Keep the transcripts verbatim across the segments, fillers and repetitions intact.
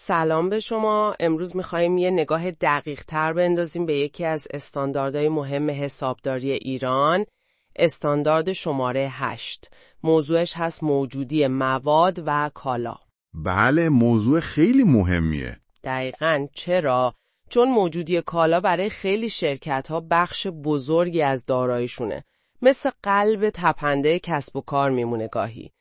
سلام به شما. امروز می‌خوایم یه نگاه دقیق تر بندازیم به یکی از استانداردهای مهم حسابداری ایران، استاندارد شماره هشت. موضوعش هست موجودی مواد و کالا. بله، موضوع خیلی مهمیه. دقیقاً. چرا؟ چون موجودی کالا برای خیلی شرکت‌ها بخش بزرگی از داراییشونه. مثل قلب تپنده کسب و کار میمونه گاهی.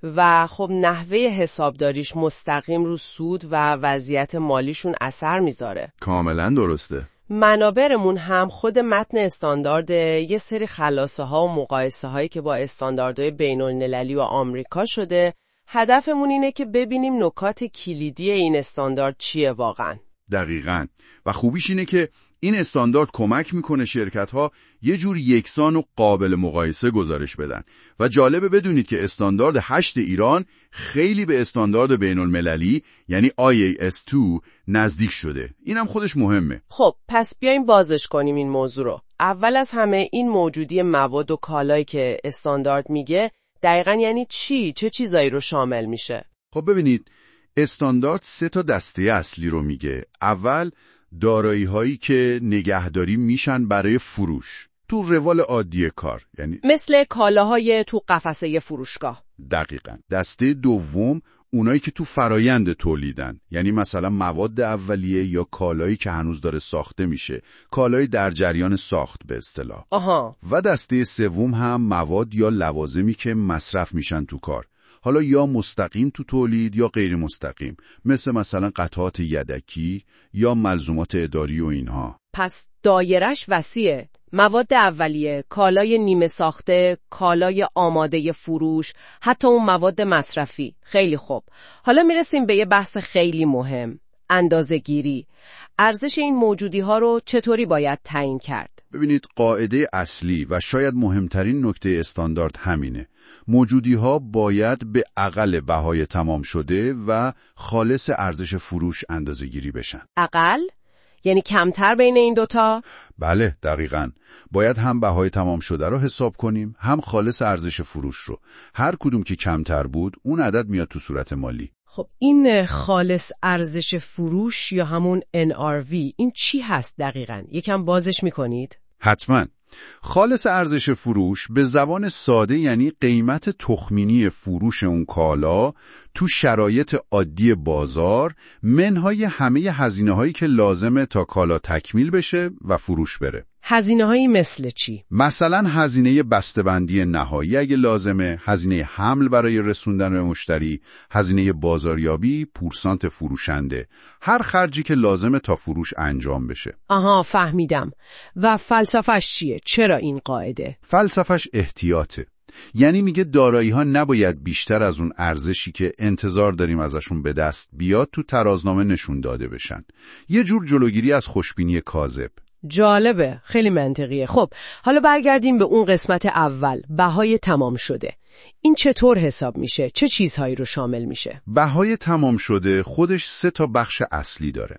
و خب نحوه حسابداریش مستقیم رو سود و وضعیت مالیشون اثر میذاره. کاملا درسته. منابرمون هم خود متن استاندارد یه سری خلاصه ها و مقایسه هایی که با استانداردهای بین المللی و آمریکا شده. هدفمون اینه که ببینیم نکات کلیدی این استاندارد چیه واقعا. دقیقاً. و خوبیش اینه که این استاندارد کمک میکنه شرکت‌ها یه جور یکسان و قابل مقایسه گزارش بدن. و جالبه بدونید که استاندارد هشت ایران خیلی به استاندارد بین المللی یعنی آی ای اس دو نزدیک شده. اینم خودش مهمه. خب پس بیایم بازش کنیم این موضوع رو. اول از همه این موجودی مواد و کالایی که استاندارد میگه دقیقاً یعنی چی؟ چه چیزایی رو شامل میشه؟ خب ببینید، استاندارد سه تا دسته اصلی رو میگه. اول دارایی هایی که نگهداری میشن برای فروش تو روال عادی کار، یعنی مثل کالاهای تو قفسه فروشگاه. دقیقاً. دسته دوم اونایی که تو فرایند تولیدن، یعنی مثلا مواد اولیه یا کالایی که هنوز داره ساخته میشه، کالایی در جریان ساخت به اصطلاح. آها. و دسته سوم هم مواد یا لوازمی که مصرف میشن تو کار، حالا یا مستقیم تو تولید یا غیر مستقیم، مثل مثلا قطعات یدکی یا ملزومات اداری و اینها. پس دایرش وسیعه. مواد اولیه، کالای نیمه ساخته، کالای آماده فروش، حتی اون مواد مصرفی. خیلی خوب. حالا میرسیم به یه بحث خیلی مهم، اندازه‌گیری. ارزش این موجودی ها رو چطوری باید تعیین کرد؟ ببینید، قاعده اصلی و شاید مهمترین نکته استاندارد همینه. موجودی ها باید به اقل بهای تمام شده و خالص ارزش فروش اندازه‌گیری بشن. اقل؟ یعنی کمتر بین این دوتا؟ بله، دقیقاً. باید هم بهای تمام شده رو حساب کنیم، هم خالص ارزش فروش رو. هر کدوم که کمتر بود، اون عدد میاد تو صورت مالی. خب این خالص ارزش فروش یا همون ان آر وی این چی هست دقیقاً؟ یکم بازش میکنید؟ حتماً. خالص ارزش فروش به زبان ساده یعنی قیمت تخمینی فروش اون کالا تو شرایط عادی بازار منهای همه هزینه‌هایی که لازمه تا کالا تکمیل بشه و فروش بره. هزینه‌هایی مثل چی؟ مثلا هزینه بسته‌بندی نهایی اگه لازمه، هزینه حمل برای رسوندن به مشتری، هزینه بازاریابی، پورسانت فروشنده، هر خرجی که لازمه تا فروش انجام بشه. آها، فهمیدم. و فلسفه‌اش چیه؟ چرا این قاعده؟ فلسفه‌اش احتیاطه. یعنی میگه دارایی‌ها نباید بیشتر از اون ارزشی که انتظار داریم ازشون به دست بیاد تو ترازنامه نشون داده بشن. یه جور جلوگیری از خوشبینی کاذب. جالبه، خیلی منطقیه. خب حالا برگردیم به اون قسمت اول، بهای تمام شده. این چطور حساب میشه؟ چه چیزهایی رو شامل میشه؟ بهای تمام شده خودش سه تا بخش اصلی داره.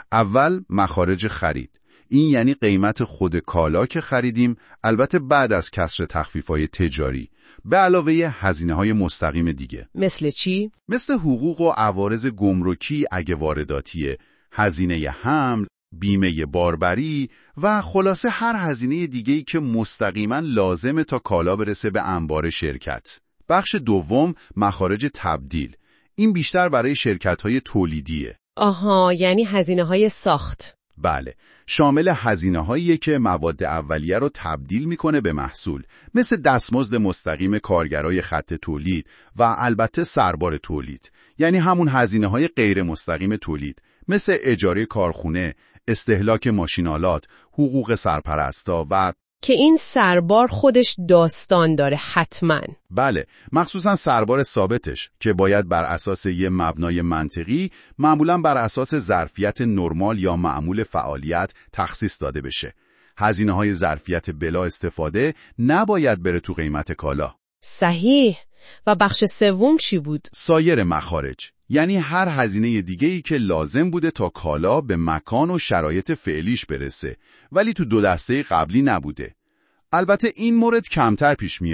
اول مخارج خرید. این یعنی قیمت خود کالا که خریدیم، البته بعد از کسر تخفیف‌های تجاری، به علاوه هزینه‌های مستقیم دیگه. مثل چی؟ مثل حقوق و عوارض گمرکی اگه وارداتیه، هزینه حمل، بیمه باربری و خلاصه هر هزینه دیگه‌ای که مستقیما لازمه تا کالا برسه به انبار شرکت. بخش دوم مخارج تبدیل. این بیشتر برای شرکت‌های تولیدیه. آها، یعنی هزینه‌های ساخت. بله، شامل هزینه‌هایی که مواد اولیه رو تبدیل میکنه به محصول، مثل دستمزد مستقیم کارگرای خط تولید و البته سربار تولید، یعنی همون هزینه‌های غیر مستقیم تولید، مثل اجاره کارخونه، استهلاک ماشین‌آلات، حقوق سرپرستا و که این سربار خودش داستان داره حتما. بله، مخصوصا سربار ثابتش که باید بر اساس یه مبنای منطقی، معمولاً بر اساس ظرفیت نرمال یا معمول فعالیت تخصیص داده بشه. هزینه‌های ظرفیت بلا استفاده نباید بره تو قیمت کالا. صحیح. و بخش سوم چی بود؟ سایر مخارج. یعنی هر هزینه دیگه‌ای که لازم بوده تا کالا به مکان و شرایط فعلیش برسه، ولی تو دو دسته قبلی نبوده. البته این مورد کمتر پیش میاد.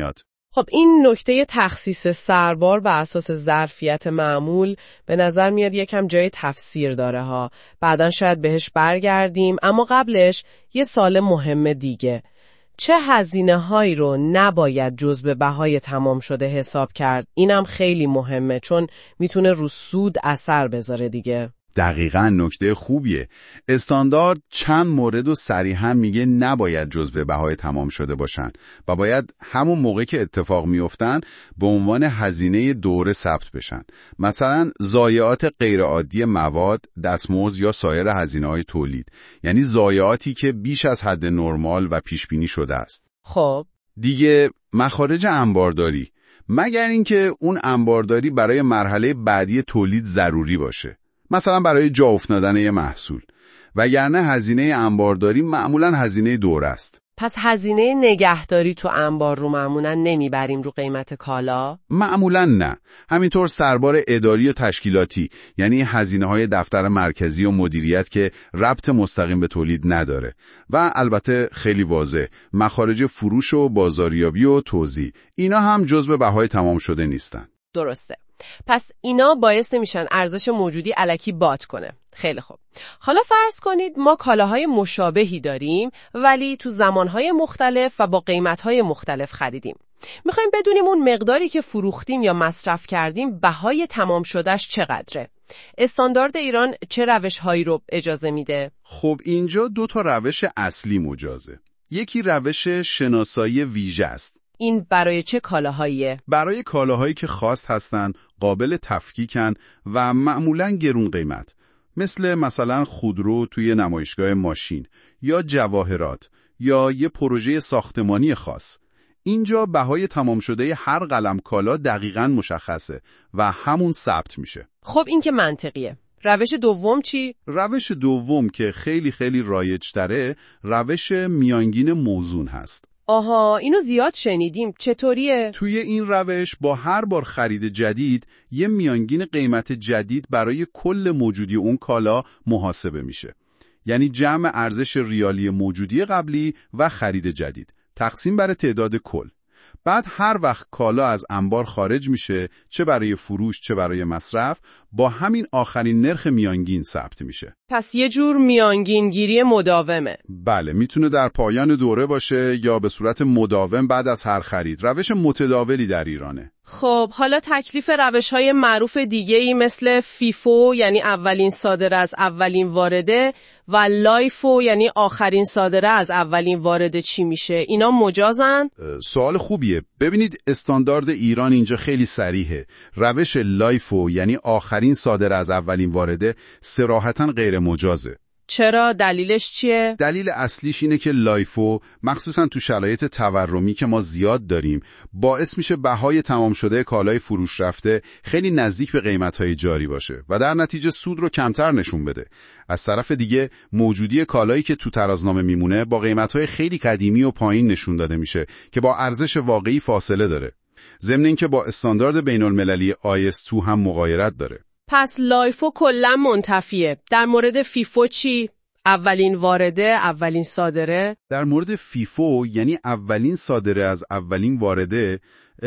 خب این نکته تخصیص سربار بر اساس ظرفیت معمول به نظر میاد یکم جای تفسیر داره ها. بعداً شاید بهش برگردیم، اما قبلش یه سوال مهم دیگه. چه هزینه هایی رو نباید جزو بهای تمام شده حساب کرد؟ اینم خیلی مهمه چون میتونه رو سود اثر بذاره دیگه. دقیقاً نکته خوبیه. استاندارد چند مورد و صریحاً میگه نباید جزو بهای تمام شده باشن و باید همون موقع که اتفاق میافتن به عنوان هزینه دوره ثبت بشن. مثلا ضایعات غیرعادی مواد، دستمزد یا سایر هزینه‌های تولید، یعنی ضایعاتی که بیش از حد نرمال و پیش بینی شده است. خب دیگه مخارج انبارداری، مگر اینکه اون انبارداری برای مرحله بعدی تولید ضروری باشه. مثلا برای جا افتادن یه محصول، وگرنه هزینه انبارداری معمولاً هزینه دوره است. پس هزینه نگهداری تو انبار رو معمولاً نمیبریم رو قیمت کالا؟ معمولاً نه. همینطور سربار اداری و تشکیلاتی، یعنی هزینه‌های دفتر مرکزی و مدیریت که ربط مستقیم به تولید نداره. و البته خیلی واضح، مخارج فروش و بازاریابی و توزیع، اینا هم جزو بهای تمام شده نیستن. درسته. پس اینا باعث نمیشن ارزش موجودی الکی بات کنه. خیلی خوب. حالا فرض کنید ما کالاهای مشابهی داریم ولی تو زمانهای مختلف و با قیمتهای مختلف خریدیم. میخوایم بدونیم اون مقداری که فروختیم یا مصرف کردیم بهای تمام شدهش چقدره. استاندارد ایران چه روش‌هایی رو اجازه میده؟ خب اینجا دو تا روش اصلی مجازه. یکی روش شناسایی ویژه است. این برای چه کالاهاییه؟ برای کالاهایی که خاص هستن، قابل تفکیکن و معمولاً گرون قیمت، مثل مثلا خودرو توی نمایشگاه ماشین یا جواهرات یا یه پروژه ساختمانی خاص. اینجا بهای تمام شده هر قلم کالا دقیقاً مشخصه و همون ثبت میشه. خب این که منطقیه. روش دوم چی؟ روش دوم که خیلی خیلی رایج‌تره، روش میانگین موزون هست. آها، اینو زیاد شنیدیم. چطوریه؟ توی این روش با هر بار خرید جدید یه میانگین قیمت جدید برای کل موجودی اون کالا محاسبه میشه. یعنی جمع ارزش ریالی موجودی قبلی و خرید جدید تقسیم بر تعداد کل. بعد هر وقت کالا از انبار خارج میشه، چه برای فروش چه برای مصرف، با همین آخرین نرخ میانگین ثبت میشه. پس یه جور میانگین گیری مداومه. بله، میتونه در پایان دوره باشه یا به صورت مداوم بعد از هر خرید. روش متداولی در ایرانه. خب حالا تکلیف روش‌های معروف دیگه‌ای مثل فیفو یعنی اولین صادره از اولین وارده و لایفو یعنی آخرین صادره از اولین وارده چی میشه؟ اینا مجازن؟ سوال خوبیه. ببینید استاندارد ایران اینجا خیلی صریحه. روش لایفو یعنی آخرین صادره از اولین وارده صراحتاً غیر مجازه. چرا؟ دلیلش چیه؟ دلیل اصلیش اینه که لایفو مخصوصا تو شرایط تورمی که ما زیاد داریم باعث میشه بهای تمام شده کالای فروش رفته خیلی نزدیک به قیمت‌های جاری باشه و در نتیجه سود رو کمتر نشون بده. از طرف دیگه موجودی کالایی که تو ترازنامه میمونه با قیمت‌های خیلی قدیمی و پایین نشون داده میشه که با ارزش واقعی فاصله داره. ضمن اینکه با استاندارد بین‌المللی آی اس دو هم مغایرت داره. پس لایفو کلا منتفیه. در مورد فیفو چی؟ اولین وارده، اولین صادره؟ در مورد فیفو یعنی اولین صادره از اولین وارده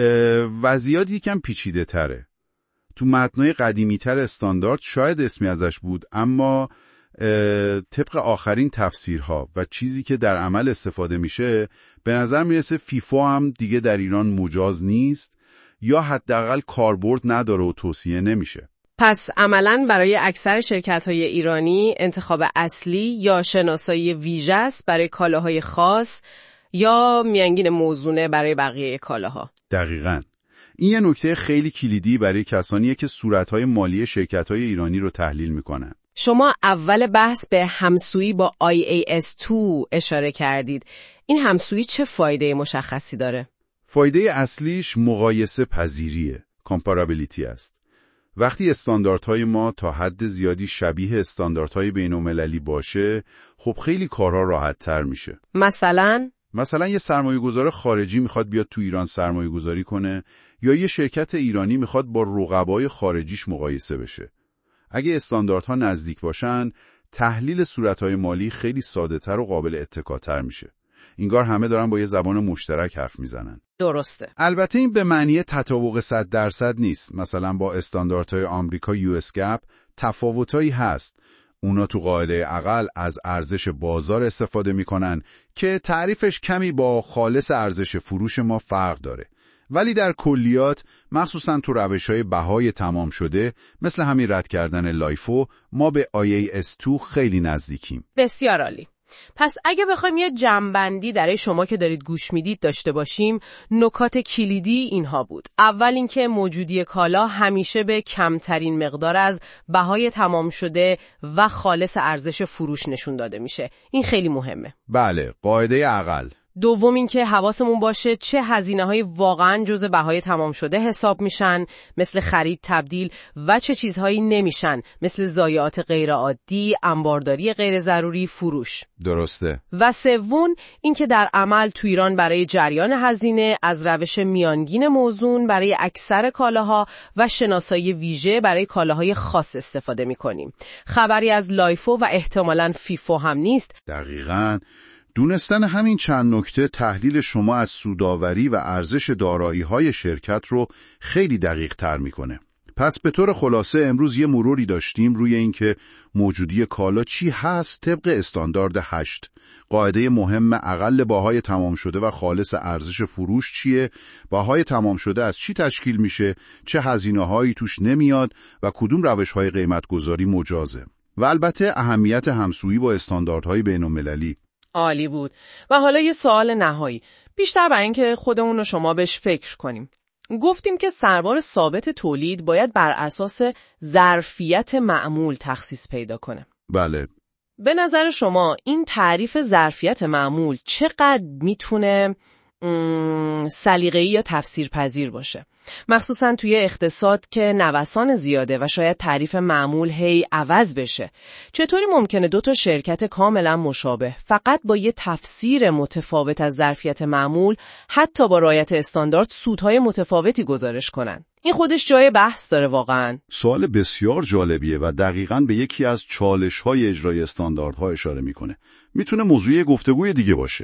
وضعیت یکم پیچیده تره. تو متنای قدیمی تر استاندارد شاید اسمی ازش بود، اما طبق آخرین تفسیرها و چیزی که در عمل استفاده میشه به نظر میرسه فیفو هم دیگه در ایران مجاز نیست یا حداقل کاربرد نداره و توصیه نمیشه. پس عملاً برای اکثر شرکت‌های ایرانی انتخاب اصلی یا شناسایی ویژه است برای کالاهای خاص یا میانگین موزونه برای بقیه کالاها. دقیقاً. این یه نکته خیلی کلیدی برای کسانیه که صورت‌های مالی شرکت‌های ایرانی رو تحلیل می‌کنن. شما اول بحث به همسویی با آی ای اس دو اشاره کردید. این همسویی چه فایده مشخصی داره؟ فایده اصلیش مقایسه پذیریه، کامپارابیلیتی است. وقتی استانداردهای ما تا حد زیادی شبیه استانداردهای بین‌المللی باشه، خب خیلی کارها راحت‌تر میشه. مثلا؟ مثلا یه سرمایه‌گذار خارجی میخواد بیاد تو ایران سرمایه‌گذاری کنه یا یه شرکت ایرانی میخواد با رقبای خارجیش مقایسه بشه. اگه استانداردها نزدیک باشن، تحلیل صورتهای مالی خیلی ساده‌تر و قابل اتکاتر میشه. انگار همه دارن با یه زبان مشترک حرف میزنن. درسته. البته این به معنی تطابق صد درصد نیست. مثلا با استانداردهای آمریکا یو اس گپ تفاوتایی هست. اونا تو قاعده اقل از ارزش بازار استفاده میکنن که تعریفش کمی با خالص ارزش فروش ما فرق داره. ولی در کلیات، مخصوصا تو روش‌های بهای تمام شده، مثل همین رد کردن لایفو، ما به آی ای اس دو خیلی نزدیکیم. بسیار عالی. پس اگه بخوایم یه جمع‌بندی برای شما که دارید گوش میدید داشته باشیم، نکات کلیدی اینها بود. اول اینکه موجودی کالا همیشه به کمترین مقدار از بهای تمام شده و خالص ارزش فروش نشون داده میشه. این خیلی مهمه. بله، قاعده اقل. دوم این که حواسمون باشه چه هزینه‌های واقعاً جزء بهای تمام شده حساب میشن، مثل خرید، تبدیل، و چه چیزهایی نمیشن، مثل ضایعات غیرعادی، انبارداری غیر ضروری، فروش. درسته. و سوم این که در عمل تو ایران برای جریان هزینه از روش میانگین موزون برای اکثر کالاها و شناسایی ویژه برای کالاهای خاص استفاده میکنیم. خبری از لایفو و احتمالاً فیفو هم نیست. دقیقاً. دونستن همین چند نکته تحلیل شما از سودآوری و ارزش دارایی‌های شرکت رو خیلی دقیق تر میکنه. پس به طور خلاصه امروز یه مروری داشتیم روی اینکه موجودی کالا چی هست طبق استاندارد هشت. قاعده مهم اقل بهای تمام شده و خالص ارزش فروش چیه، بهای تمام شده از چی تشکیل میشه، چه هزینه‌هایی توش نمیاد و کدوم روش‌های قیمت‌گذاری مجازه. و البته اهمیت همسویی با استانداردهای بین‌المللی. عالی بود. و حالا یه سوال نهایی، بیشتر برای اینکه خودمون و شما بهش فکر کنیم. گفتیم که سربار ثابت تولید باید بر اساس ظرفیت معمول تخصیص پیدا کنه. بله. به نظر شما این تعریف ظرفیت معمول چقدر میتونه سلیقه‌ای یا تفسیرپذیر باشه؟ مخصوصا توی اقتصاد که نوسان زیاده و شاید تعریف معمول هی عوض بشه. چطوری ممکنه دو تا شرکت کاملا مشابه فقط با یه تفسیر متفاوت از ظرفیت معمول، حتی با رعایت استاندارد، سودهای متفاوتی گزارش کنن؟ این خودش جای بحث داره واقعا. سوال بسیار جالبیه و دقیقاً به یکی از چالش‌های اجرای استانداردها اشاره میکنه. میتونه موضوع گفتگوی دیگه باشه.